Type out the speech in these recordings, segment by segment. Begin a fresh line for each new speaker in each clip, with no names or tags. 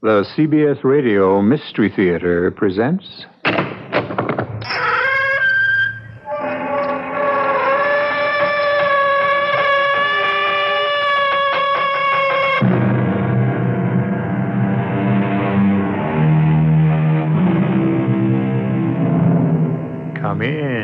The CBS Radio Mystery Theater presents... Come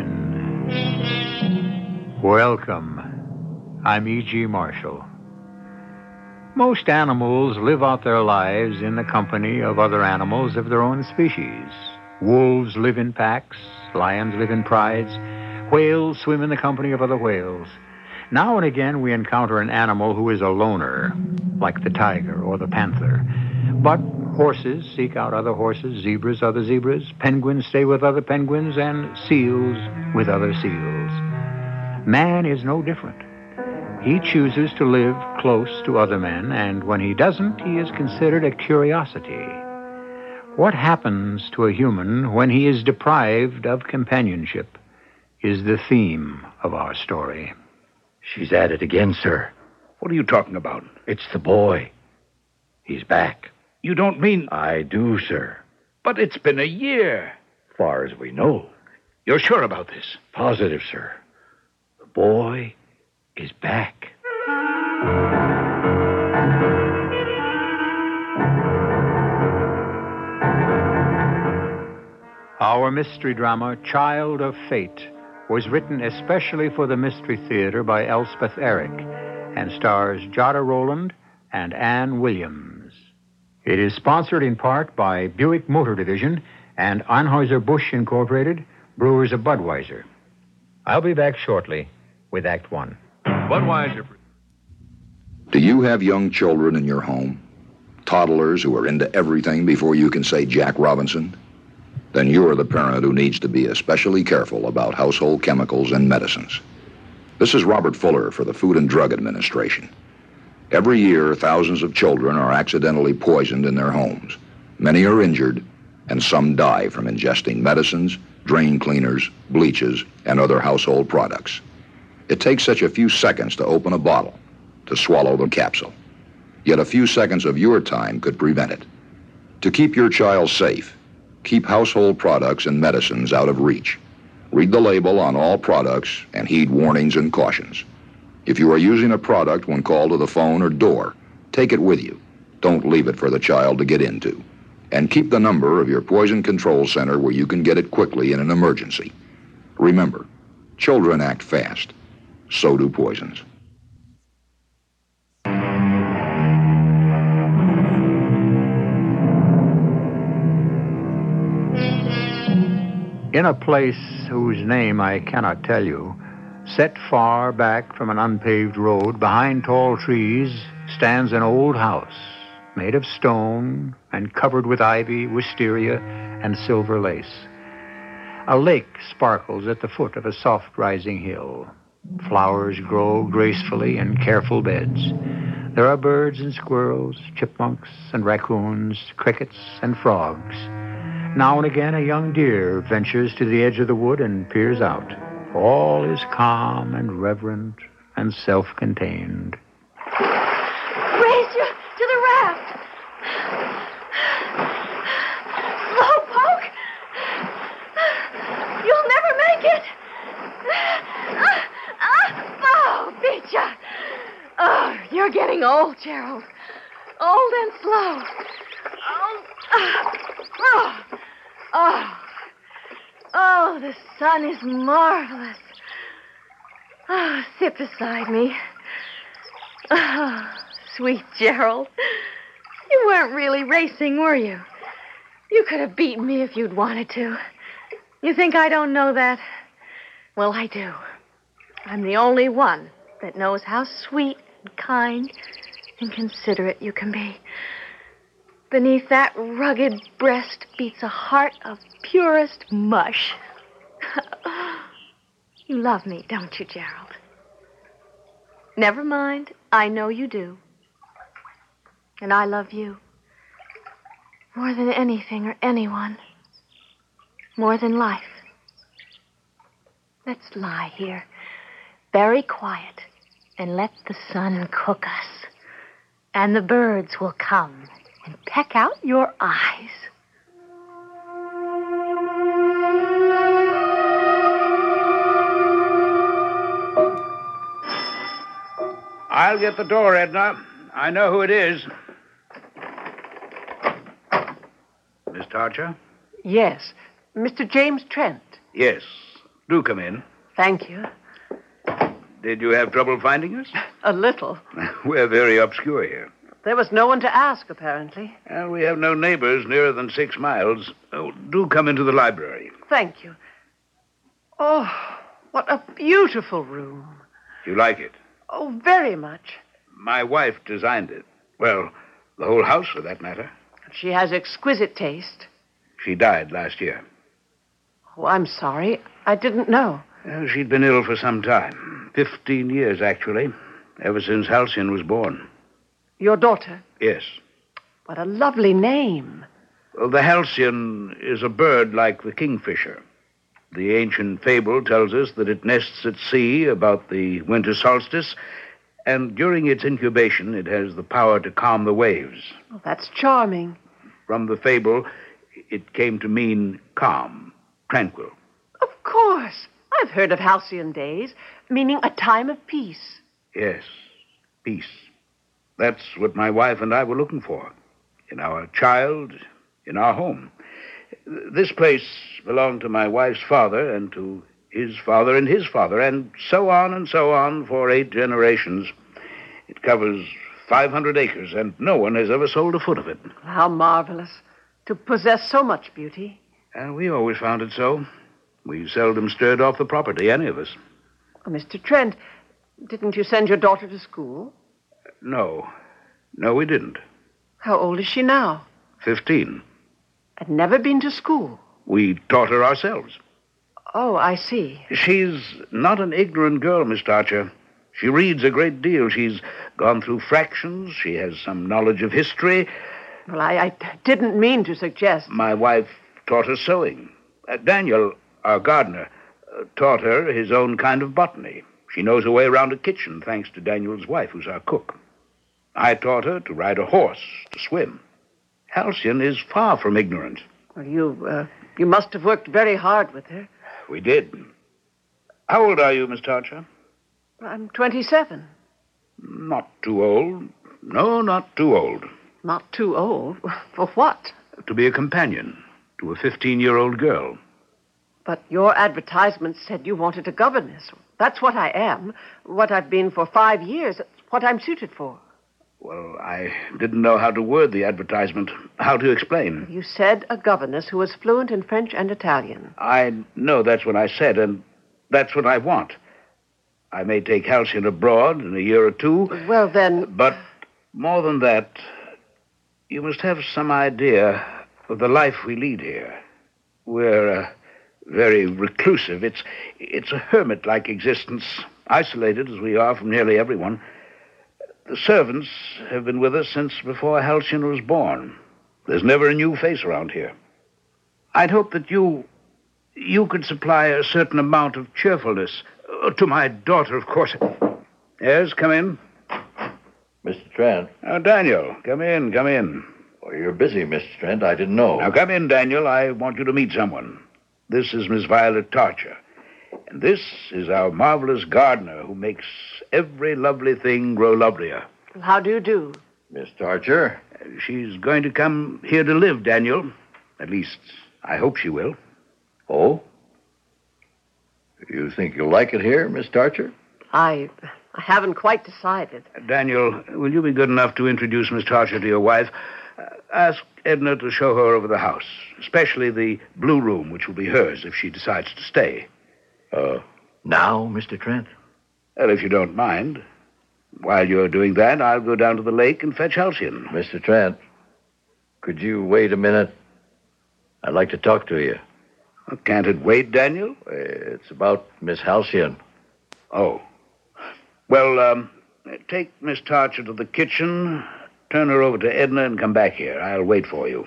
in. Welcome. I'm E.G. Marshall. Most animals live out their lives in the company of other animals of their own species. Wolves live in packs, lions live in prides, whales swim in the company of other whales. Now and again we encounter an animal who is a loner, like the tiger or the panther. But horses seek out other horses, zebras other zebras, penguins stay with other penguins, and seals with other seals. Man is no different. He chooses to live close to other men, and when he doesn't, he is considered a curiosity. What happens to a human when he is deprived of companionship is the theme of our story.
She's at it again, sir.
What are you talking about?
It's the boy. He's back.
You don't mean...
I do, sir.
But it's been a year.
Far as we know.
You're sure about this?
Positive, sir. The boy is back.
Our mystery drama, Child of Fate, was written especially for the Mystery Theater by Elspeth Eric and stars Jada Rowland and Ann Williams. It is sponsored in part by Buick Motor Division and Anheuser-Busch Incorporated, brewers of Budweiser. I'll be back shortly with Act One.
Budweiser.
Do you have young children in your home? Toddlers who are into everything before you can say Jack Robinson? Then you're the parent who needs to be especially careful about household chemicals and medicines. This is Robert Fuller for the Food and Drug Administration. Every year, thousands of children are accidentally poisoned in their homes. Many are injured, and some die from ingesting medicines, drain cleaners, bleaches, and other household products. It takes such a few seconds to open a bottle, to swallow the capsule. Yet a few seconds of your time could prevent it. To keep your child safe, keep household products and medicines out of reach. Read the label on all products and heed warnings and cautions. If you are using a product when called to the phone or door, take it with you. Don't leave it for the child to get into. And keep the number of your poison control center where you can get it quickly in an emergency. Remember, children act fast. So do poisons.
In a place whose name I cannot tell you, set far back from an unpaved road, behind tall trees, stands an old house made of stone and covered with ivy, wisteria, and silver lace. A lake sparkles at the foot of a soft-rising hill. Flowers grow gracefully in careful beds. There are birds and squirrels, chipmunks and raccoons, crickets and frogs. Now and again, a young deer ventures to the edge of the wood and peers out. All is calm and reverent and self-contained.
Race you to the raft. Slowpoke. You'll never make it. Oh, beat ya. Oh, you're getting old, Gerald. Old and slow. Oh, the sun is marvelous. Oh, sit beside me. Oh, sweet Gerald. You weren't really racing, were you? You could have beaten me if you'd wanted to. You think I don't know that? Well, I do. I'm the only one that knows how sweet and kind and considerate you can be. Beneath that rugged breast beats a heart of purest mush. You love me, don't you, Gerald? Never mind. I know you do. And I love you. More than anything or anyone. More than life. Let's lie here, very quiet, and let the sun cook us. And the birds will come and peck out your eyes.
I'll get the door, Edna. I know who it is. Miss Tarcher?
Yes. Mr. James Trent.
Yes. Do come in.
Thank you.
Did you have trouble finding us?
A little.
We're very obscure here.
There was no one to ask, apparently.
Well, we have no neighbors nearer than 6 miles. Oh, do come into the library.
Thank you. Oh, what a beautiful room.
You like it?
Oh, very much.
My wife designed it. Well, the whole house, for that matter.
She has exquisite taste.
She died last year.
Oh, I'm sorry. I didn't know.
Well, she'd been ill for some time. 15 years, actually. Ever since Halcyon was born.
Your daughter?
Yes.
What a lovely name.
Well, the Halcyon is a bird like the kingfisher. The ancient fable tells us that it nests at sea about the winter solstice, and during its incubation, it has the power to calm the waves.
Oh, that's charming.
From the fable, it came to mean calm, tranquil.
Of course. I've heard of halcyon days, meaning a time of peace.
Yes, peace. That's what my wife and I were looking for. In our child, in our home. This place belonged to my wife's father and to his father and his father, and so on for 8 generations. It covers 500 acres, and no one has ever sold a foot of it.
How marvelous. To possess so much beauty.
And we always found it so. We seldom stirred off the property, any of us.
Oh, Mr. Trent, didn't you send your daughter to school?
No. No, we didn't.
How old is she now?
15.
Had never been to school.
We taught her ourselves.
Oh, I see.
She's not an ignorant girl, Miss Tarcher. She reads a great deal. She's gone through fractions. She has some knowledge of history.
Well, I didn't mean to suggest.
My wife taught her sewing. Daniel, our gardener, taught her his own kind of botany. She knows her way around a kitchen, thanks to Daniel's wife, who's our cook. I taught her to ride a horse, to swim. Halcyon is far from ignorant.
Well, you must have worked very hard with her.
We did. How old are you, Miss Tarcher?
I'm 27.
Not too old. No, not too old.
Not too old? For what?
To be a companion to a 15-year-old girl.
But your advertisement said you wanted a governess. That's what I am. What I've been for 5 years. It's what I'm suited for.
Well, I didn't know how to word the advertisement. How to explain.
You said a governess who was fluent in French and Italian.
I know that's what I said, and that's what I want. I may take Halcyon abroad in a year or 2.
Well, then...
But more than that, you must have some idea of the life we lead here. We're very reclusive. It's a hermit-like existence, isolated as we are from nearly everyone. The servants have been with us since before Halcyon was born. There's never a new face around here. I'd hope that you could supply a certain amount of cheerfulness. To my daughter, of course. Yes, come in.
Mr. Trent.
Daniel, come in.
Oh, you're busy, Mr. Trent. I didn't know.
Now, come in, Daniel. I want you to meet someone. This is Miss Violet Tarcher. And this is our marvelous gardener who makes every lovely thing grow lovelier.
How do you do?
Miss Tarcher.
She's going to come here to live, Daniel. At least, I hope she will.
Oh? You think you'll like it here, Miss Tarcher?
I haven't quite decided.
Daniel, will you be good enough to introduce Miss Tarcher to your wife? Ask Edna to show her over the house, especially the blue room, which will be hers if she decides to stay.
Now, Mr. Trent?
Well, if you don't mind. While you're doing that, I'll go down to the lake and fetch Halcyon.
Mr. Trent, could you wait a minute? I'd like to talk to you.
Can't it wait, Daniel?
It's about Miss Halcyon.
Oh. Well, take Miss Tarcher to the kitchen, turn her over to Edna, and come back here. I'll wait for you.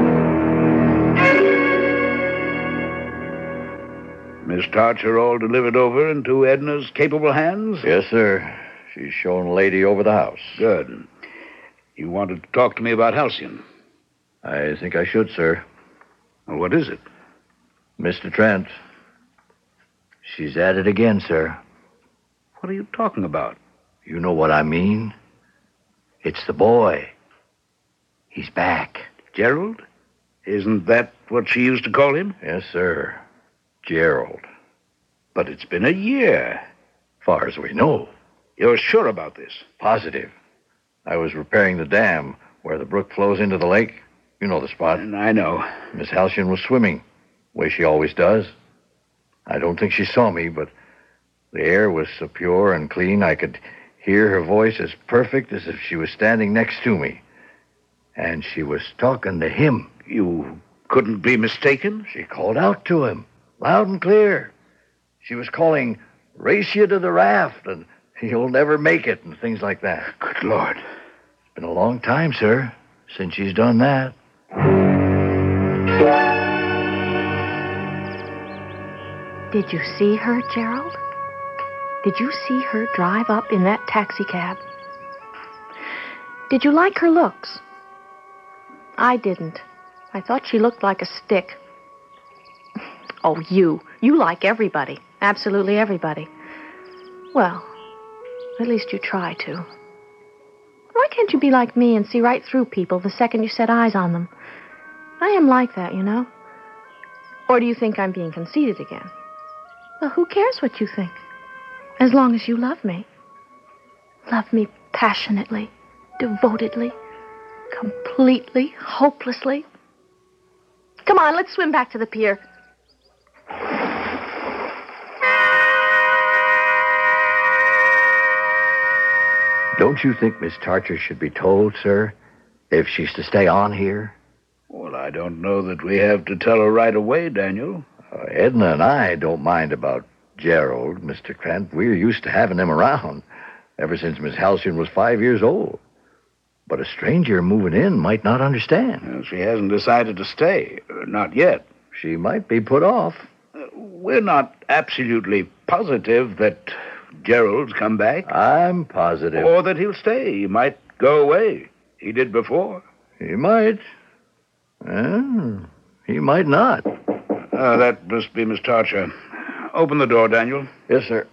Miss Tarcher all delivered over into Edna's capable hands?
Yes, sir. She's shown a lady over the house.
Good. You wanted to talk to me about Halcyon?
I think I should, sir.
Well, what is it?
Mr. Trent. She's at it again, sir.
What are you talking about?
You know what I mean? It's the boy. He's back.
Gerald? Isn't that what she used to call him?
Yes, sir. Gerald.
But it's been a year.
Far as we know.
You're sure about this?
Positive. I was repairing the dam where the brook flows into the lake. You know the spot.
And I know.
Miss Halcyon was swimming, way she always does. I don't think she saw me, but the air was so pure and clean I could hear her voice as perfect as if she was standing next to me. And she was talking to him.
You couldn't be mistaken?
She called out to him, loud and clear. She was calling, "Race you to the raft," and "You'll never make it," and things like that.
Good Lord.
It's been a long time, sir, since she's done that.
Did you see her, Gerald? Did you see her drive up in that taxicab? Did you like her looks? I didn't. I thought she looked like a stick. Oh, you like everybody. Absolutely everybody. Well, at least you try to. Why can't you be like me and see right through people the second you set eyes on them? I am like that, you know. Or do you think I'm being conceited again? Well, who cares what you think? As long as you love me. Love me passionately, devotedly, completely, hopelessly. Come on, let's swim back to the pier.
Don't you think Miss Tarcher should be told, sir, if she's to stay on here?
Well, I don't know that we have to tell her right away, Daniel.
Edna and I don't mind about Gerald, Mr. Trent. We're used to having him around ever since Miss Halcyon was 5 years old. But a stranger moving in might not understand.
Well, she hasn't decided to stay. Not yet.
She might be put off.
We're not absolutely positive that Gerald's come back.
I'm positive.
Or that he'll stay. He might go away. He did before.
He might. He might not.
That must be Miss Tarcher. Open the door, Daniel.
Yes, sir.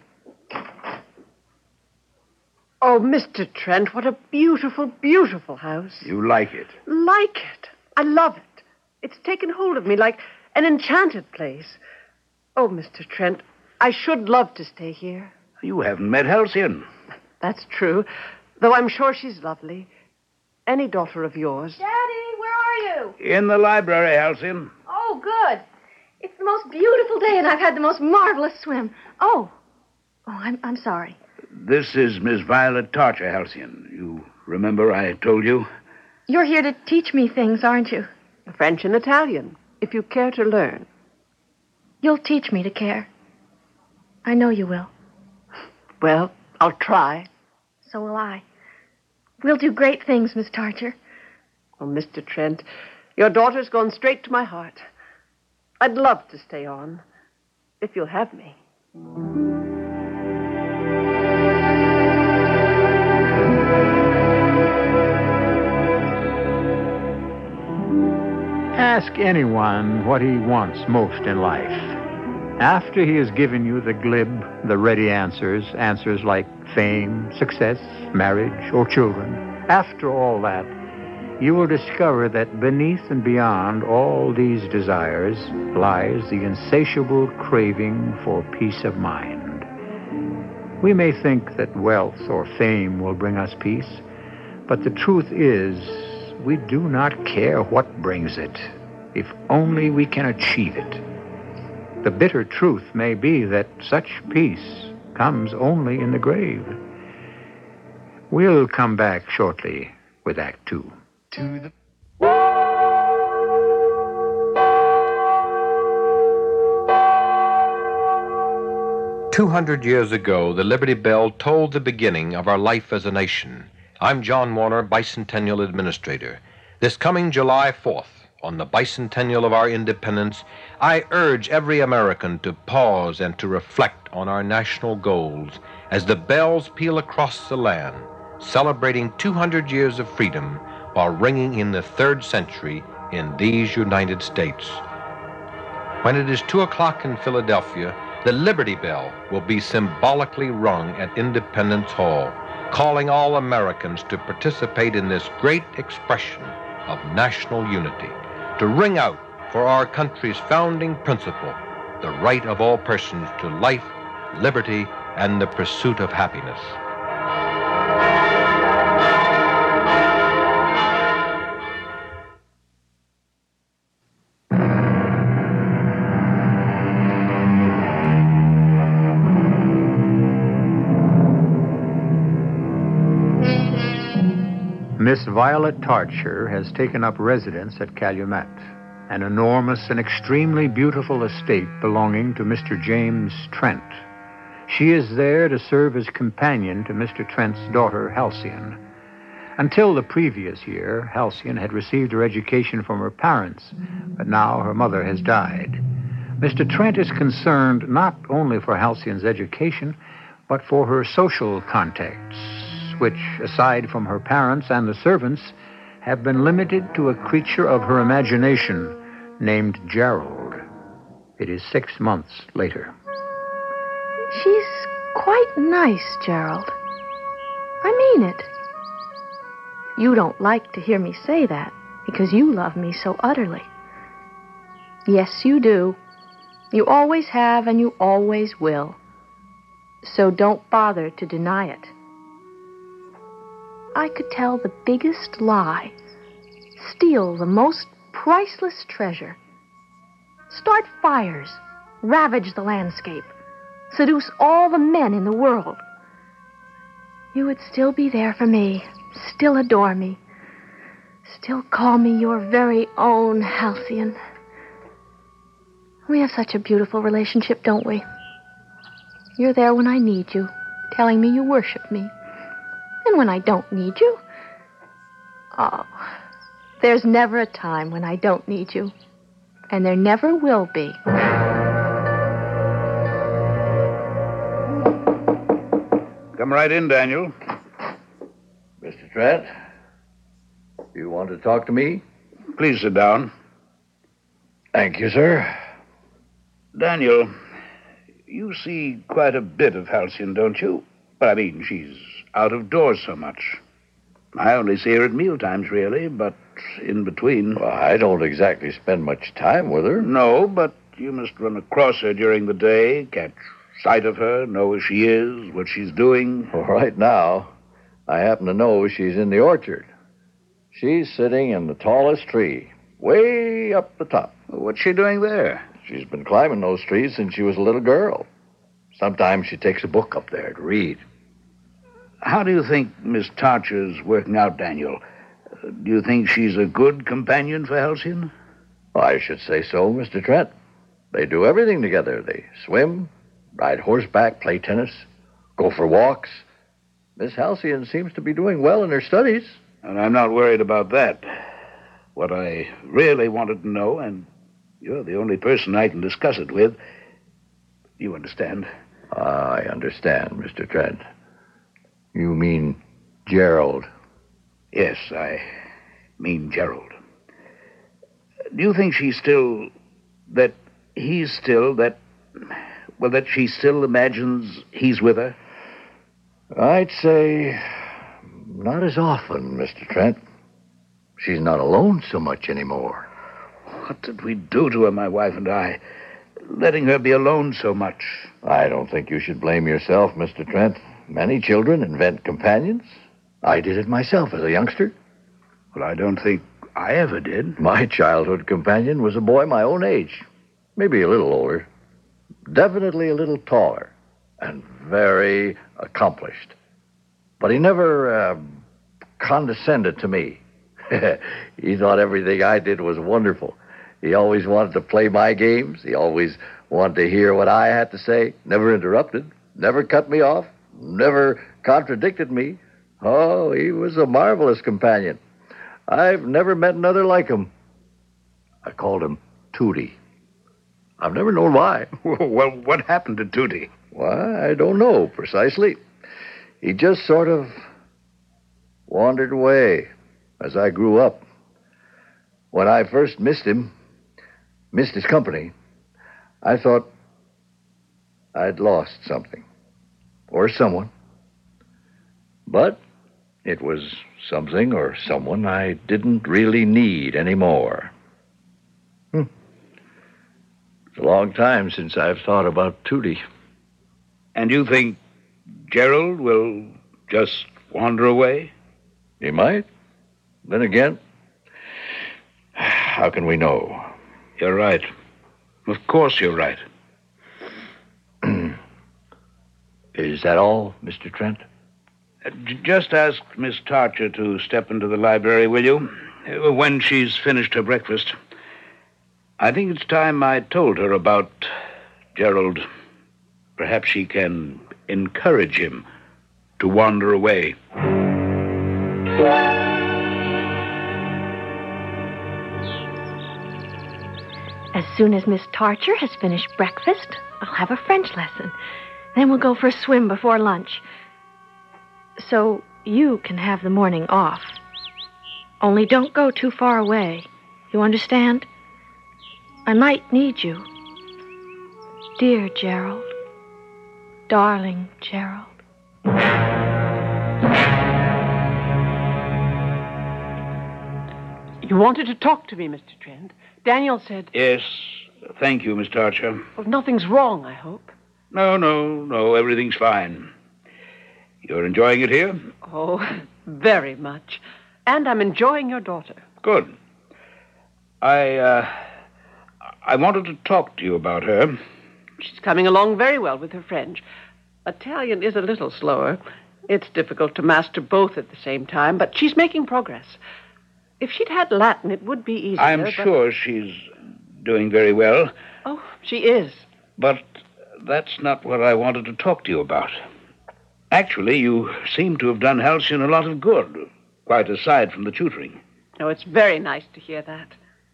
Oh, Mr. Trent, what a beautiful, beautiful house.
You like it?
Like it. I love it. It's taken hold of me like an enchanted place. Oh, Mr. Trent, I should love to stay here.
You haven't met Halcyon.
That's true, though I'm sure she's lovely. Any daughter of yours.
Daddy, where are you?
In the library, Halcyon.
Oh, good. It's the most beautiful day, and I've had the most marvelous swim. Oh, I'm sorry.
This is Miss Violet Tarcher, Halcyon. You remember I told you?
You're here to teach me things, aren't you?
French and Italian, if you care to learn.
You'll teach me to care. I know you will.
Well, I'll try.
So will I. We'll do great things, Miss Tarcher.
Oh, Mr. Trent, your daughter's gone straight to my heart. I'd love to stay on, if you'll have me.
Ask anyone what he wants most in life. After he has given you the glib, the ready answers like fame, success, marriage, or children, after all that, you will discover that beneath and beyond all these desires lies the insatiable craving for peace of mind. We may think that wealth or fame will bring us peace, but the truth is, we do not care what brings it, if only we can achieve it. The bitter truth may be that such peace comes only in the grave. We'll come back shortly with Act Two.
200 years ago, the Liberty Bell tolled the beginning of our life as a nation. I'm John Warner, Bicentennial Administrator. This coming July 4th, on the bicentennial of our independence, I urge every American to pause and to reflect on our national goals as the bells peal across the land, celebrating 200 years of freedom while ringing in the 3rd century in these United States. When it is 2 o'clock in Philadelphia, the Liberty Bell will be symbolically rung at Independence Hall, calling all Americans to participate in this great expression of national unity, to ring out for our country's founding principle, the right of all persons to life, liberty, and the pursuit of happiness.
Miss Violet Tarcher has taken up residence at Calumet, an enormous and extremely beautiful estate belonging to Mr. James Trent. She is there to serve as companion to Mr. Trent's daughter, Halcyon. Until the previous year, Halcyon had received her education from her parents, but now her mother has died. Mr. Trent is concerned not only for Halcyon's education, but for her social contacts, which, aside from her parents and the servants, have been limited to a creature of her imagination named Gerald. It is 6 months later.
She's quite nice, Gerald. I mean it. You don't like to hear me say that because you love me so utterly. Yes, you do. You always have and you always will. So don't bother to deny it. I could tell the biggest lie, steal the most priceless treasure, start fires, ravage the landscape, seduce all the men in the world. You would still be there for me, still adore me, still call me your very own Halcyon. We have such a beautiful relationship, don't we? You're there when I need you, telling me you worship me. And when I don't need you, oh, there's never a time when I don't need you. And there never will be.
Come right in, Daniel.
Mr. Trent, you want to talk to me?
Please sit down.
Thank you, sir.
Daniel, you see quite a bit of Halcyon, don't you? But I mean, she's out of doors so much. I only see her at mealtimes, really, but in between.
Well, I don't exactly spend much time with her.
No, but you must run across her during the day, catch sight of her, know where she is, what she's doing.
Well, right now, I happen to know she's in the orchard. She's sitting in the tallest tree, way up the top.
What's she doing there?
She's been climbing those trees since she was a little girl. Sometimes she takes a book up there to read.
How do you think Miss Tarcher's working out, Daniel? Do you think she's a good companion for Halcyon?
I should say so, Mr. Trent. They do everything together. They swim, ride horseback, play tennis, go for walks. Miss Halcyon seems to be doing well in her studies.
And I'm not worried about that. What I really wanted to know, and you're the only person I can discuss it with, you understand?
I understand, Mr. Trent. You mean Gerald?
Yes, I mean Gerald. Do you think she's still... that he's still... that she still imagines he's with her?
I'd say not as often, Mr. Trent. She's not alone so much anymore.
What did we do to her, my wife and I, letting her be alone so much?
I don't think you should blame yourself, Mr. Trent. Many children invent companions. I did it myself as a youngster.
Well, I don't think I ever did.
My childhood companion was a boy my own age, maybe a little older, definitely a little taller, and very accomplished. But he never condescended to me. He thought everything I did was wonderful. He always wanted to play my games. He always wanted to hear what I had to say, never interrupted, never cut me off, never contradicted me. Oh, he was a marvelous companion. I've never met another like him. I called him Tootie. I've never known why.
Well, what happened to Tootie?
Why, I don't know precisely. He just sort of wandered away. as I grew up. When I first missed his company, I thought I'd lost something or someone. But it was something or someone I didn't really need anymore. It's a long time since I've thought about Tootie.
And you think Gerald will just wander away?
He might. Then again, how can we know?
You're right. Of course you're right.
Is that all, Mr. Trent?
Just ask Miss Tarcher to step into the library, will you? When she's finished her breakfast. I think it's time I told her about Gerald. Perhaps she can encourage him to wander away.
As soon as Miss Tarcher has finished breakfast, I'll have a French lesson. Then we'll go for a swim before lunch. So you can have the morning off. Only don't go too far away. You understand? I might need you. Dear Gerald. Darling Gerald.
You wanted to talk to me, Mr. Trent. Daniel said...
Yes, thank you, Miss Tarcher.
Well, nothing's wrong, I hope.
No, everything's fine. You're enjoying it here?
Oh, very much. And I'm enjoying your daughter.
Good. I wanted to talk to you about her.
She's coming along very well with her French. Italian is a little slower. It's difficult to master both at the same time, but she's making progress. If she'd had Latin, it would be easier.
I'm sure she's doing very well.
Oh, she is.
But that's not what I wanted to talk to you about. Actually, you seem to have done Halcyon a lot of good, quite aside from the tutoring.
Oh, it's very nice to hear that.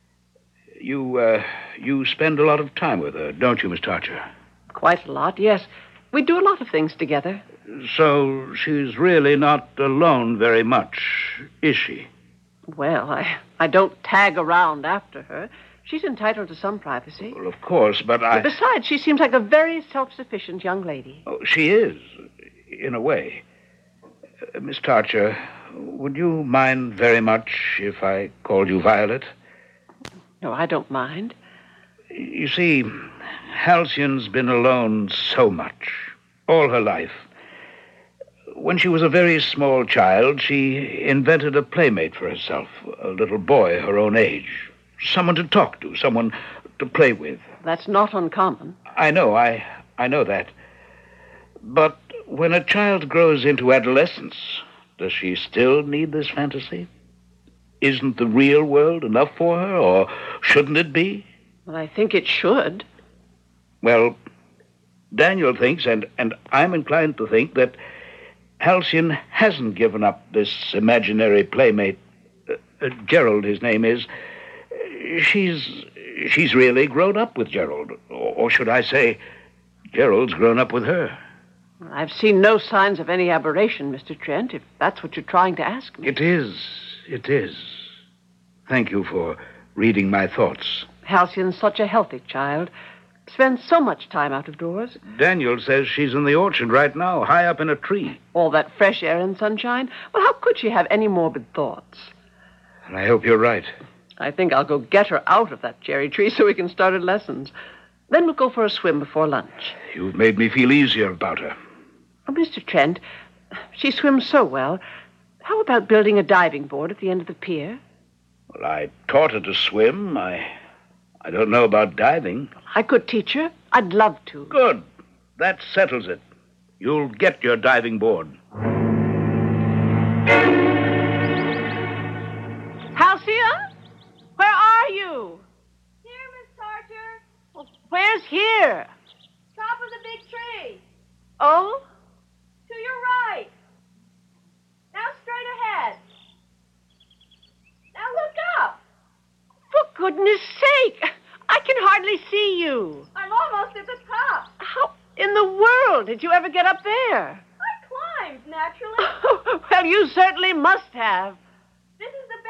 You spend a lot of time with her, don't you, Miss Tarcher?
Quite a lot, yes. We do a lot of things together.
So she's really not alone very much, is she?
Well, I don't tag around after her. She's entitled to some privacy.
Well, of course, but
Besides, she seems like a very self-sufficient young lady.
Oh, she is, in a way. Miss Tarcher, would you mind very much if I called you Violet?
No, I don't mind.
You see, Halcyon's been alone so much, all her life. When she was a very small child, she invented a playmate for herself, a little boy her own age. Someone to talk to, someone to play with.
That's not uncommon.
I know that. But when a child grows into adolescence, does she still need this fantasy? Isn't the real world enough for her, or shouldn't it be?
Well, I think it should.
Well, Daniel thinks, and I'm inclined to think, that Halcyon hasn't given up this imaginary playmate. Gerald, his name is. She's really grown up with Gerald. Or should I say, Gerald's grown up with her.
Well, I've seen no signs of any aberration, Mr. Trent, if that's what you're trying to ask me.
It is. Thank you for reading my thoughts.
Halcyon's such a healthy child. Spends so much time out of doors.
Daniel says she's in the orchard right now, high up in a tree.
All that fresh air and sunshine. Well, how could she have any morbid thoughts?
And I hope you're right.
I think I'll go get her out of that cherry tree so we can start her lessons. Then we'll go for a swim before lunch.
You've made me feel easier about her.
Oh, Mr. Trent, she swims so well. How about building a diving board at the end of the pier?
Well, I taught her to swim. I don't know about diving.
I could teach her. I'd love to.
Good. That settles it. You'll get your diving board.
Halcyon? Where are you?
Here, Miss Tarcher.
Well, where's here?
Top of the big tree.
Oh?
To your right. Now straight ahead. Now look up.
For goodness sake! I can hardly see you.
I'm almost at the top.
How in the world did you ever get up there?
I climbed, naturally.
Well, you certainly must have.
This is the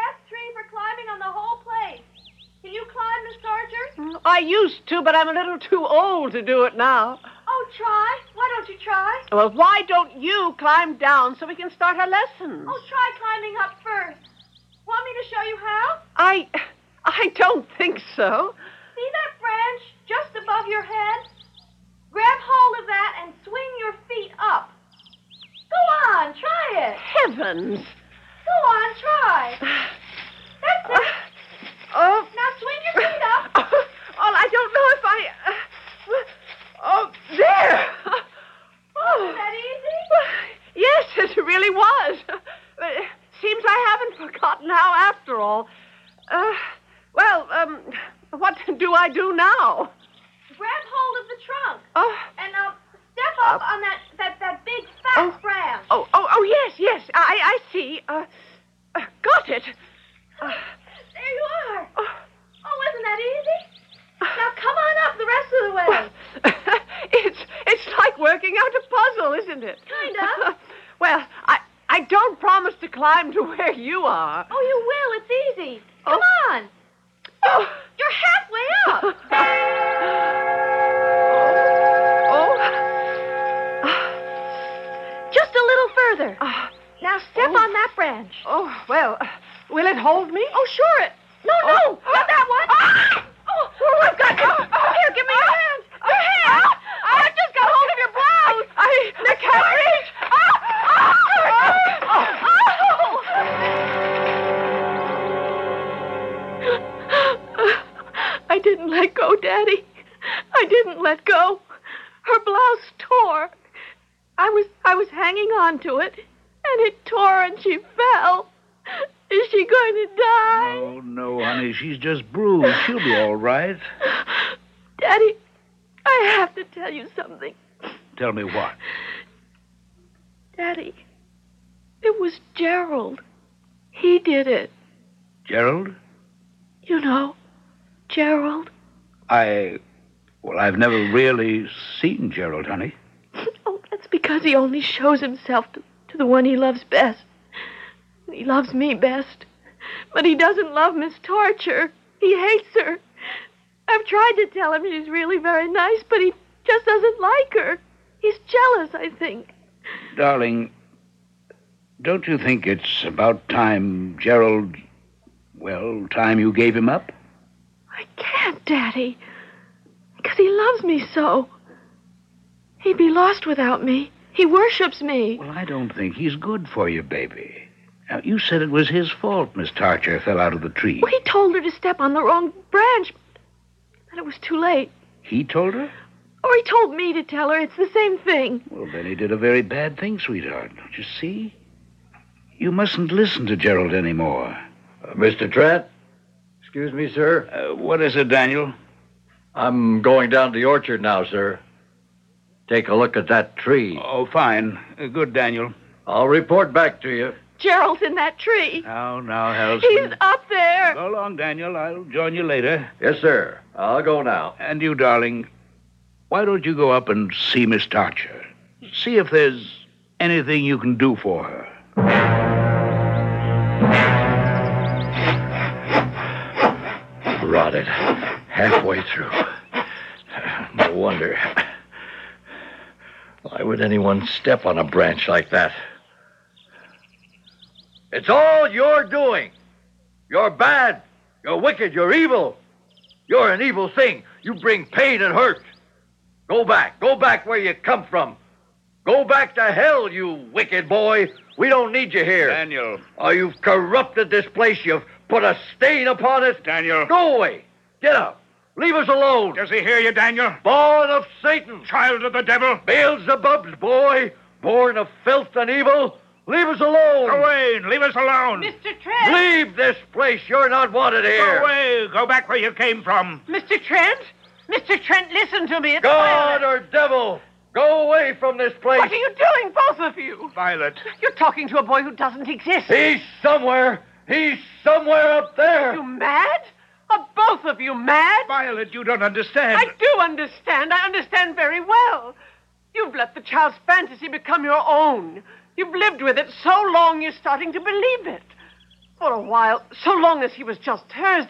I used to, but I'm a little too old to do it now.
Oh, try. Why don't you try?
Well, why don't you climb down so we can start our lessons?
Oh, try climbing up first. Want me to show you how?
I don't think so.
See that branch just above your head? Grab hold of that and swing your feet up. Go on, try it.
Heavens.
Go on, try. That's it.
Oh.
Now swing your feet up.
Oh, I don't know if I... oh, there. Oh.
Wasn't that easy?
Yes, it really was. Seems I haven't forgotten how after all. What do I do now?
Grab hold of the trunk.
Oh.
And step up on that big fat branch.
Oh, yes. I see. Got it.
There you are. Oh, isn't that easy? Now come on up the rest of the way.
It's like working out a puzzle, isn't it?
Kind of.
Well, I don't promise to climb to where you are.
Oh, you will. It's easy. Come on.
Oh.
You're halfway up. Just a little further. Now step on that branch.
Oh, well, will it hold me?
Oh, sure. No, not that one. Oh, I've got you. Here, give me your hands. Your hands. I just got hold of your blouse.
I can't reach. I didn't let go, Daddy. I didn't let go. Her blouse tore. I was hanging on to it, and it tore and she fell. Is she going to die?
Oh, no, honey. She's just bruised. She'll be all right.
Daddy, I have to tell you something.
Tell me what?
Daddy, it was Gerald. He did it.
Gerald?
You know, Gerald.
I've never really seen Gerald, honey.
Oh, that's because he only shows himself to the one he loves best. He loves me best. But he doesn't love Miss Torture. He hates her. I've tried to tell him she's really very nice, but he just doesn't like her. He's jealous, I think.
Darling, don't you think it's about time Gerald, time you gave him up?
I can't, Daddy. Because he loves me so. He'd be lost without me. He worships me.
Well, I don't think he's good for you, baby. Now, you said it was his fault Miss Tarcher fell out of the tree.
Well, he told her to step on the wrong branch, but it was too late.
He told her?
Or he told me to tell her. It's the same thing.
Well, then he did a very bad thing, sweetheart. Don't you see? You mustn't listen to Gerald anymore.
Mr. Trent? Excuse me, sir.
What is it, Daniel?
I'm going down to the orchard now, sir. Take a look at that tree.
Oh, fine. Good, Daniel.
I'll report back to you.
Gerald's in that tree.
Now, Halston.
He's up there.
Go along, Daniel. I'll join you later.
Yes, sir. I'll go now.
And you, darling, why don't you go up and see Miss Tarcher? See if there's anything you can do for her.
Rotted. Halfway through. No wonder. Why would anyone step on a branch like that? It's all your doing. You're bad. You're wicked. You're evil. You're an evil thing. You bring pain and hurt. Go back. Go back where you come from. Go back to hell, you wicked boy. We don't need you here.
Daniel.
Oh, you've corrupted this place. You've put a stain upon it.
Daniel.
Go away. Get out. Leave us alone.
Does he hear you, Daniel?
Born of Satan.
Child of the devil.
Beelzebub's boy. Born of filth and evil. Leave us alone.
Go away and leave us alone.
Mr. Trent.
Leave this place. You're not wanted here.
Go away. Go back where you came from.
Mr. Trent? Mr. Trent, listen to me. It's
God
Violet.
or devil. Go away from this place.
What are you doing, both of you?
Violet.
You're talking to a boy who doesn't exist.
He's somewhere. He's somewhere up there.
You mad? Are both of you mad?
Violet, you don't understand.
I do understand. I understand very well. You've let the child's fantasy become your own. You've lived with it so long you're starting to believe it. For a while, so long as he was just hers, there's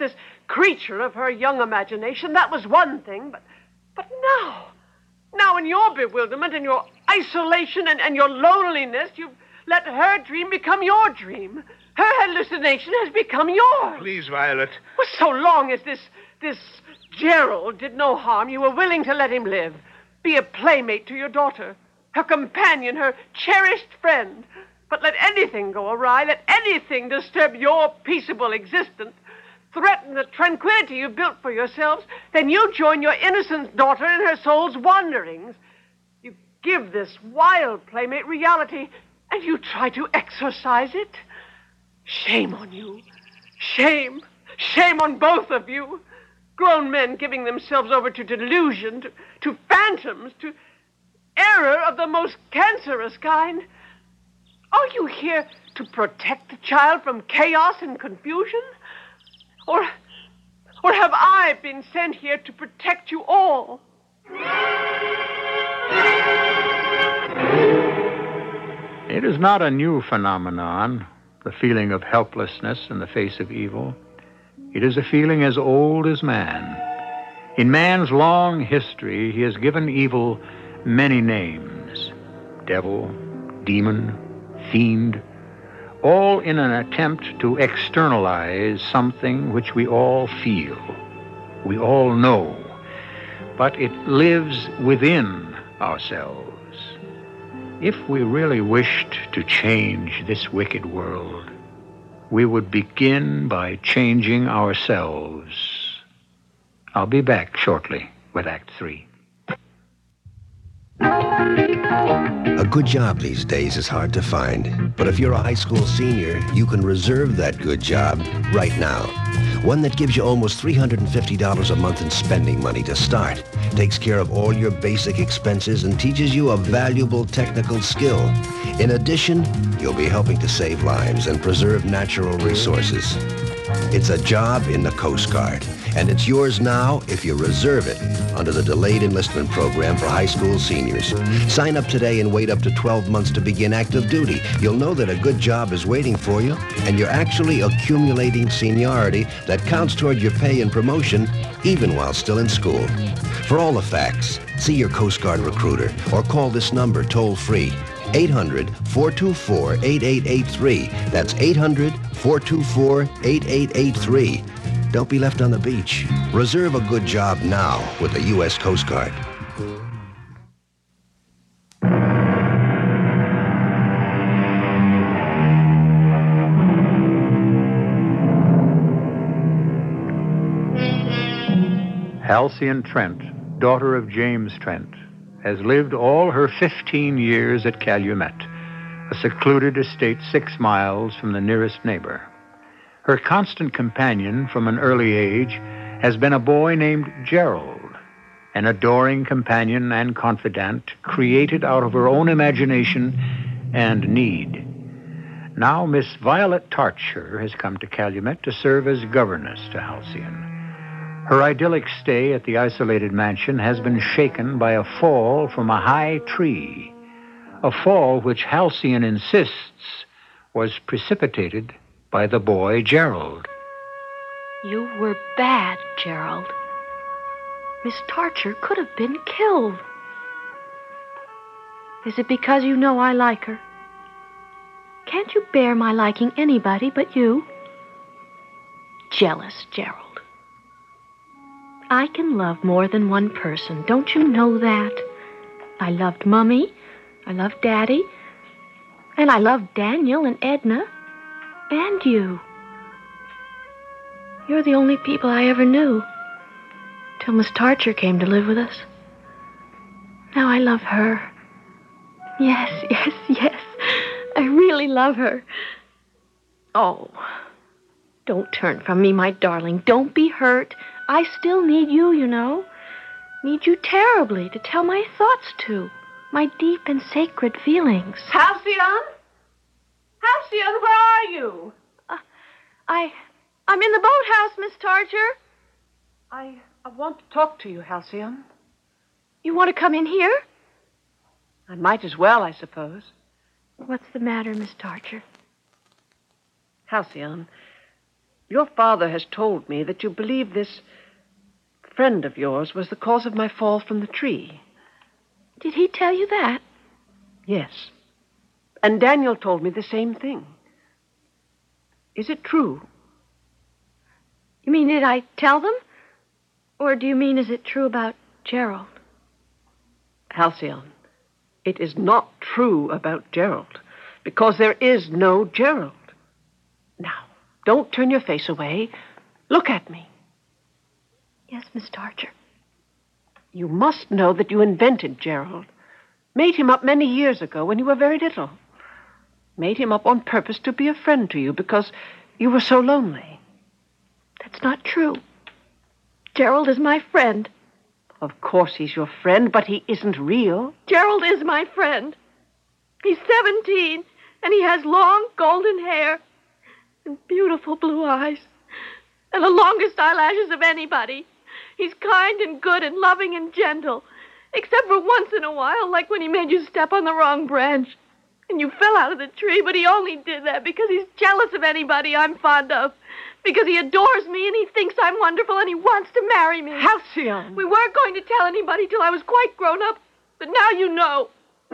creature of her young imagination, that was one thing. But now in your bewilderment and your isolation and your loneliness, you've let her dream become your dream. Her hallucination has become yours.
Please, Violet.
Well, so long as this Gerald did no harm, you were willing to let him live. Be a playmate to your daughter, her companion, her cherished friend. But let anything go awry, let anything disturb your peaceable existence, threaten the tranquility you've built for yourselves, then you join your innocent daughter in her soul's wanderings. You give this wild playmate reality, and you try to exorcise it? Shame on you. Shame. Shame on both of you. Grown men giving themselves over to delusion, to phantoms, to error of the most cancerous kind. Are you here to protect the child from chaos and confusion? Or have I been sent here to protect you all?
It is not a new phenomenon, the feeling of helplessness in the face of evil. It is a feeling as old as man. In man's long history, he has given evil many names. Devil, demon, fiend, all in an attempt to externalize something which we all feel, we all know, but it lives within ourselves. If we really wished to change this wicked world, we would begin by changing ourselves. I'll be back shortly with Act 3.
A good job these days is hard to find, but if you're a high school senior, you can reserve that good job right now. One that gives you almost $350 a month in spending money to start, takes care of all your basic expenses, and teaches you a valuable technical skill. In addition, you'll be helping to save lives and preserve natural resources. It's a job in the Coast Guard, and it's yours now if you reserve it under the Delayed Enlistment Program for high school seniors. Sign up today and wait up to 12 months to begin active duty. You'll know that a good job is waiting for you, and you're actually accumulating seniority that counts toward your pay and promotion even while still in school. For all the facts, see your Coast Guard recruiter or call this number toll-free, 800-424-8883. That's 800-424-8883. Don't be left on the beach. Reserve a good job now with the U.S. Coast Guard.
Halcyon Trent, daughter of James Trent, has lived all her 15 years at Calumet, a secluded estate 6 miles from the nearest neighbor. Her constant companion from an early age has been a boy named Gerald, an adoring companion and confidant created out of her own imagination and need. Now Miss Violet Tarcher has come to Calumet to serve as governess to Halcyon. Her idyllic stay at the isolated mansion has been shaken by a fall from a high tree, a fall which Halcyon insists was precipitated by the boy Gerald.
You were bad, Gerald. Miss Tarcher could have been killed. Is it because you know I like her? Can't you bear my liking anybody but you? Jealous, Gerald. I can love more than one person. Don't you know that? I loved Mummy. I loved Daddy. And I loved Daniel and Edna. And you. You're the only people I ever knew. Till Miss Tarcher came to live with us. Now I love her. Yes. I really love her. Oh, don't turn from me, my darling. Don't be hurt. I still need you, you know. Need you terribly to tell my thoughts to. My deep and sacred feelings.
Halcyon? Halcyon, where are you?
I'm in the boathouse, Miss Tarcher.
I want to talk to you, Halcyon.
You want to come in here?
I might as well, I suppose.
What's the matter, Miss Tarcher?
Halcyon, Your father has told me that you believe this friend of yours was the cause of my fall from the tree.
Did he tell you that?
Yes. And Daniel told me the same thing. Is it true?
You mean, did I tell them? Or do you mean, is it true about Gerald?
Halcyon, it is not true about Gerald, because there is no Gerald. Now, don't turn your face away. Look at me.
Yes, Mr. Archer.
You must know that you invented Gerald. Made him up many years ago when you were very little. Made him up on purpose to be a friend to you because you were so lonely.
That's not true. Gerald is my friend.
Of course he's your friend, but he isn't real.
Gerald is my friend. He's 17, and he has long golden hair and beautiful blue eyes and the longest eyelashes of anybody. He's kind and good and loving and gentle, except for once in a while, like when he made you step on the wrong branch and you fell out of the tree, but he only did that because he's jealous of anybody I'm fond of, because he adores me and he thinks I'm wonderful and he wants to marry me.
Halcyon!
We weren't going to tell anybody till I was quite grown up, but now you know.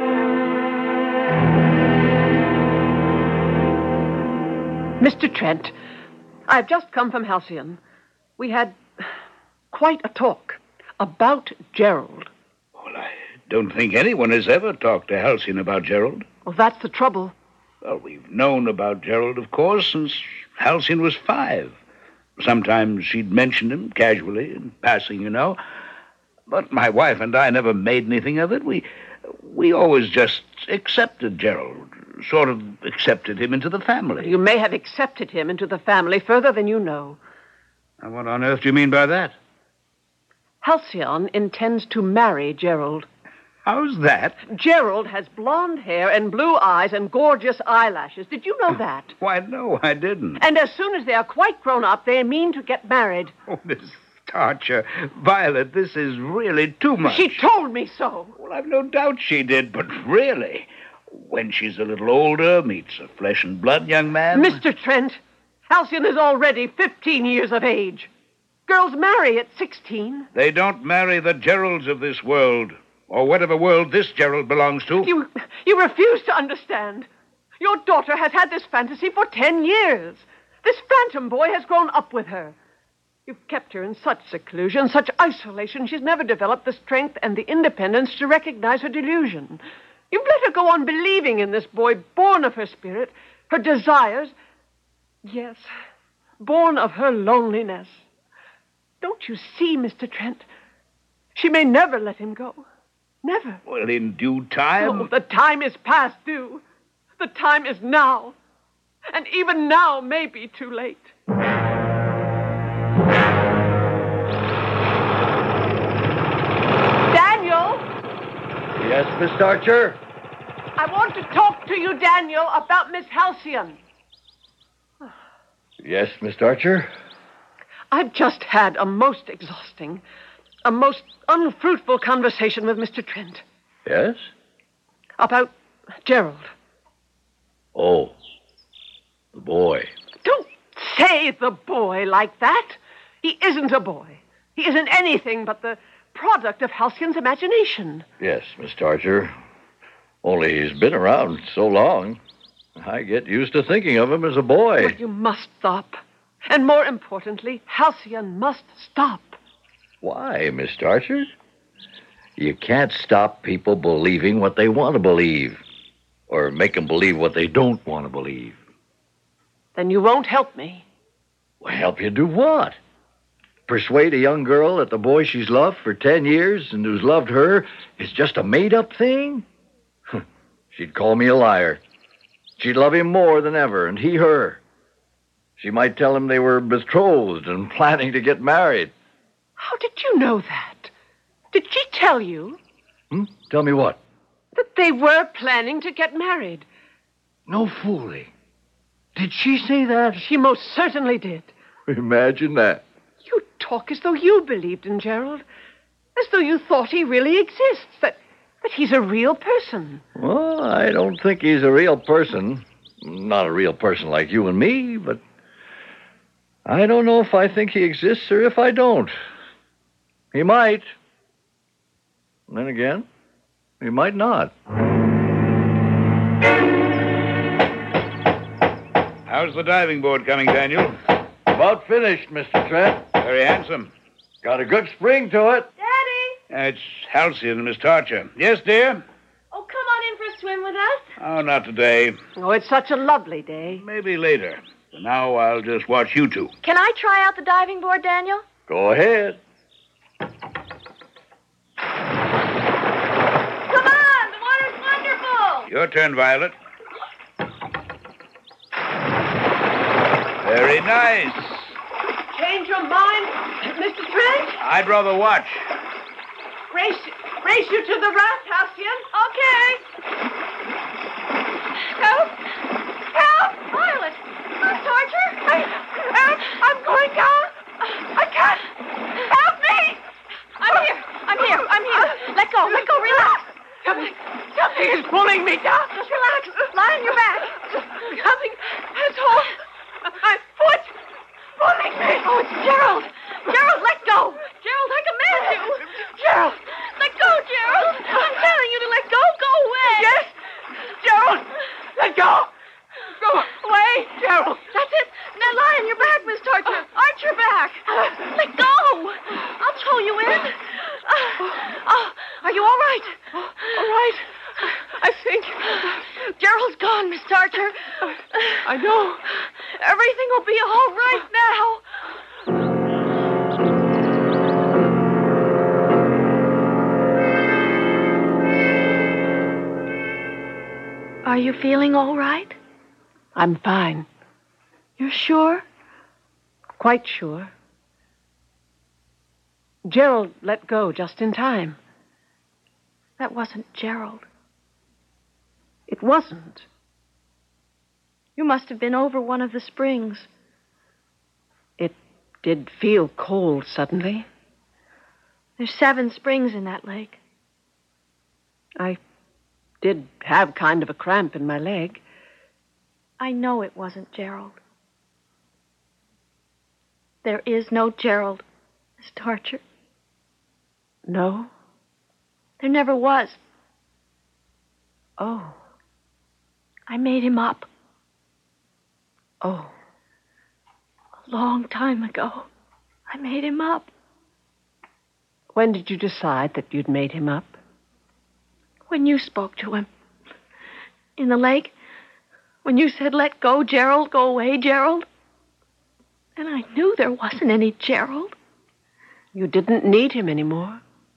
Mr. Trent, I've just come from Halcyon. We had quite a talk about Gerald.
Well, I don't think anyone has ever talked to Halcyon about Gerald.
Well, that's the trouble.
Well, we've known about Gerald, of course, since Halcyon was 5. Sometimes she'd mentioned him casually, in passing, you know. But my wife and I never made anything of it. We always just accepted Gerald, sort of accepted him into the family.
You may have accepted him into the family further than you know.
Now, what on earth do you mean by that?
Halcyon intends to marry Gerald.
How's that?
Gerald has blonde hair and blue eyes and gorgeous eyelashes. Did you know that?
Why, no, I didn't.
And as soon as they are quite grown up, they mean to get married.
Oh, Miss Archer, Violet, this is really too much.
She told me so.
Well, I've no doubt she did, but really, when she's a little older, meets a flesh and blood young man...
Mr. Trent, Halcyon is already 15 years of age. Girls marry at 16.
They don't marry the Geralds of this world, or whatever world this Gerald belongs to.
You refuse to understand. Your daughter has had this fantasy for 10 years. This phantom boy has grown up with her. You've kept her in such seclusion, such isolation, she's never developed the strength and the independence to recognize her delusion. You've let her go on believing in this boy, born of her spirit, her desires. Yes, born of her loneliness. Don't you see, Mr. Trent? She may never let him go. Never.
Well, in due time...
Oh, the time is past due. The time is now. And even now may be too late. Daniel!
Yes, Miss Archer?
I want to talk to you, Daniel, about Miss Halcyon.
Yes, Miss Archer?
I've just had a most exhausting, a most unfruitful conversation with Mr. Trent.
Yes?
About Gerald.
Oh, the boy.
Don't say the boy like that. He isn't a boy. He isn't anything but the product of Halcyon's imagination.
Yes, Miss Archer. Only he's been around so long, I get used to thinking of him as a boy.
But you must stop. And more importantly, Halcyon must stop.
Why, Miss Archer? You can't stop people believing what they want to believe, or make them believe what they don't want to believe.
Then you won't help me.
Well, help you do what? Persuade a young girl that the boy she's loved for 10 years and who's loved her is just a made-up thing? She'd call me a liar. She'd love him more than ever, and he her. She might tell him they were betrothed and planning to get married.
How did you know that? Did she tell you?
Tell me what?
That they were planning to get married.
No fooling. Did she say that?
She most certainly did.
Imagine that.
You talk as though you believed in Gerald. As though you thought he really exists. That he's a real person.
Well, I don't think he's a real person. Not a real person like you and me, but I don't know if I think he exists or if I don't. He might. And then again, he might not.
How's the diving board coming, Daniel?
About finished, Mr. Trent.
Very handsome.
Got a good spring to it.
Daddy!
It's Halcyon and Miss Tarcher. Yes, dear?
Oh, come on in for a swim with us.
Oh, not today.
Oh, it's such a lovely day.
Maybe later. For now, I'll just watch you two.
Can I try out the diving board, Daniel?
Go ahead.
Come on, the water's wonderful.
Your turn, Violet. Very nice.
Change your mind, Mr. Trent?
I'd rather watch.
Race you to the raft, Halcyon.
Okay. Help! Help! Violet! Torture! I'm going down. I can't. Help me! I'm here. Let go, relax.
Something is pulling me down.
Just relax. Lie on your back.
Something has hold. My foot pulling me.
Oh, it's Gerald. Gerald, let go. Gerald, I command you.
Gerald.
Let go, Gerald. I'm telling you to let go. Go away.
Yes. Gerald. Let go. Go away, Gerald.
That's it. Now lie on your back, Miss Tarcher. Arch your back. Let go. I'll tow you in. Are you all right?
All right. I think.
Gerald's gone, Miss Tarcher.
I know.
Everything will be all right now. Are you feeling all right?
I'm fine.
You're sure?
Quite sure. Gerald let go just in time.
That wasn't Gerald.
It wasn't.
You must have been over one of the springs.
It did feel cold suddenly.
There's 7 springs in that lake.
I did have kind of a cramp in my leg.
I know it wasn't Gerald. There is no Gerald, Miss Tarcher.
No?
There never was.
Oh.
I made him up.
Oh.
A long time ago. I made him up.
When did you decide that you'd made him up?
When you spoke to him. In the lake. When you said, let go, Gerald. Go away, Gerald. And I knew there wasn't any Gerald.
You didn't need him anymore.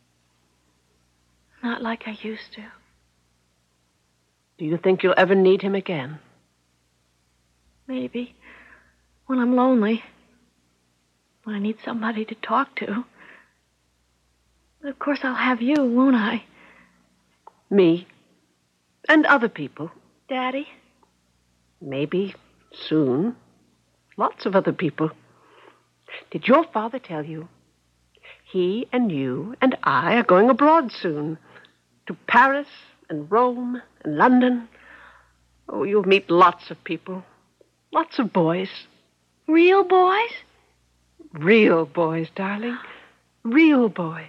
Not like I used to.
Do you think you'll ever need him again?
Maybe. When I'm lonely. When I need somebody to talk to. But of course I'll have you, won't I?
Me. And other people.
Daddy?
Maybe soon. Lots of other people. Did your father tell you? He and you and I are going abroad soon. To Paris and Rome and London. Oh, you'll meet lots of people. Lots of boys.
Real boys?
Real boys, darling. Real boys.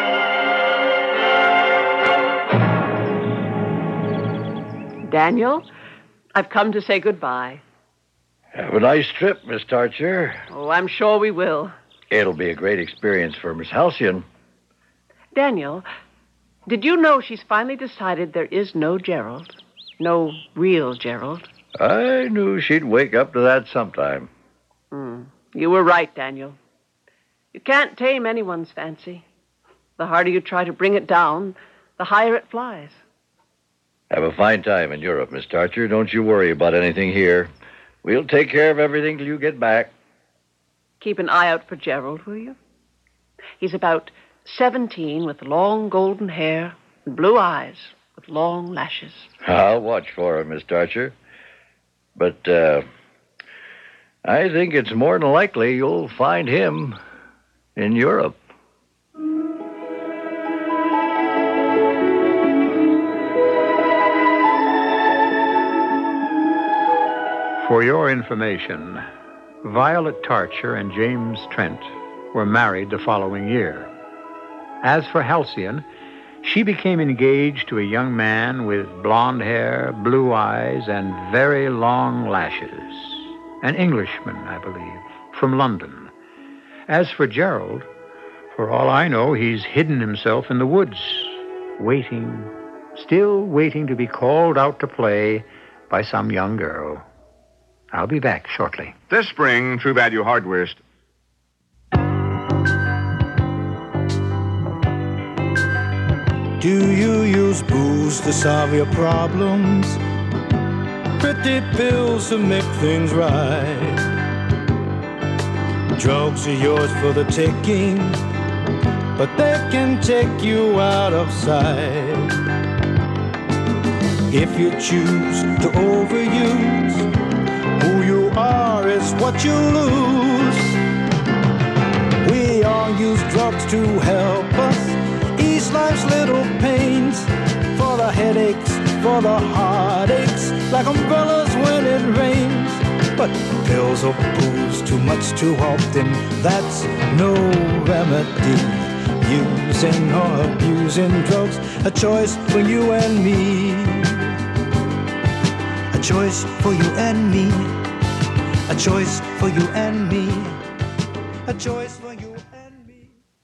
Daniel, I've come to say goodbye.
Have a nice trip, Miss Tarcher.
Oh, I'm sure we will.
It'll be a great experience for Miss Halcyon.
Daniel, did you know she's finally decided there is no Gerald? No real Gerald?
I knew she'd wake up to that sometime.
You were right, Daniel. You can't tame anyone's fancy. The harder you try to bring it down, the higher it flies.
Have a fine time in Europe, Miss Tarcher. Don't you worry about anything here. We'll take care of everything till you get back.
Keep an eye out for Gerald, will you? He's about 17 with long golden hair and blue eyes with long lashes.
I'll watch for him, Miss Tarcher. But, I think it's more than likely you'll find him in Europe.
For your information, Violet Tarcher and James Trent were married the following year. As for Halcyon, she became engaged to a young man with blonde hair, blue eyes, and very long lashes. An Englishman, I believe, from London. As for Gerald, for all I know, he's hidden himself in the woods, waiting, still waiting to be called out to play by some young girl. I'll be back shortly.
This spring, True Value Hardware...
Do you use booze to solve your problems? Pretty pills to make things right. Drugs are yours for the taking, but they can take you out of sight. If you choose to overuse, who you are is what you lose. We all use drugs to help us ease life's little pains, for the headaches, for the heartaches, like umbrellas when it rains. But pills or booze too much too often, that's no remedy. Using or abusing drugs, a choice for you and me. A choice for you and me. A choice for you and me. A choice for you and me.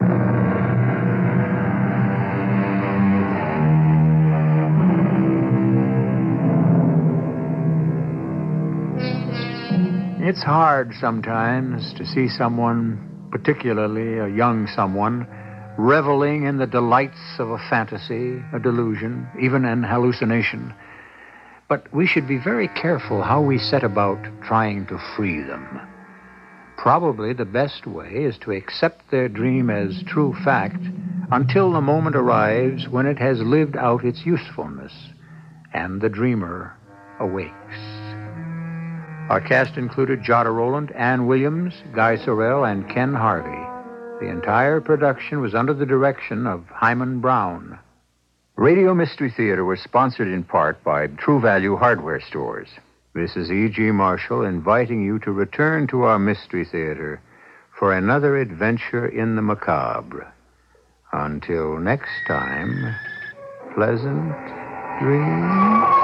It's hard sometimes to see someone, particularly a young someone, reveling in the delights of a fantasy, a delusion, even an hallucination. But we should be very careful how we set about trying to free them. Probably the best way is to accept their dream as true fact until the moment arrives when it has lived out its usefulness and the dreamer awakes. Our cast included Jotta Rowland, Ann Williams, Guy Sorrell, and Ken Harvey. The entire production was under the direction of Hyman Brown.
Radio Mystery Theater was sponsored in part by True Value Hardware Stores.
This is E.G. Marshall inviting you to return to our Mystery Theater for another adventure in the macabre. Until next time, pleasant dreams.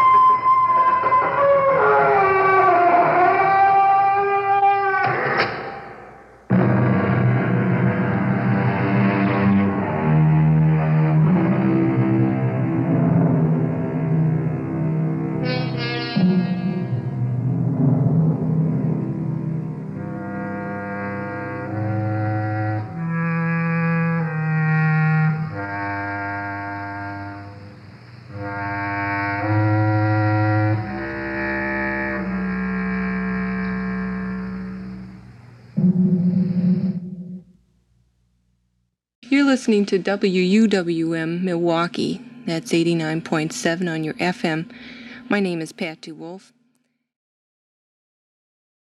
You're listening to WUWM Milwaukee. That's 89.7 on your FM. My name is Pat DeWolf.